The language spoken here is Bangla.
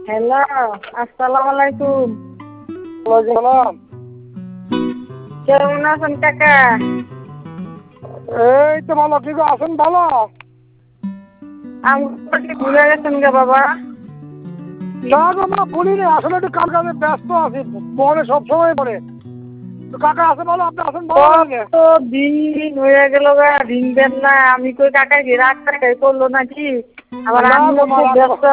হ্যালো, আসসালামু আলাইকুম। সালাম। কেমন আছেন কাকা? এই তো ভালো, ঠিক আছেন ভালো? আমাকে ভুলে গেছেন গে বাবা? না গো মা, বলিনি, আসলে একটু কাজে ব্যস্ত আছি, পরে সবসময় পরে। তো কাকা আছে ভালো, আপনি আছেন ভালো নাকি? কত দিন হয়ে গেল গা, দিন দেন না। আমি কই কাকা কি রাগ টাকাই করলো নাকি? আবার না আমিও গো মা, খুব রাগ ব্যস্ত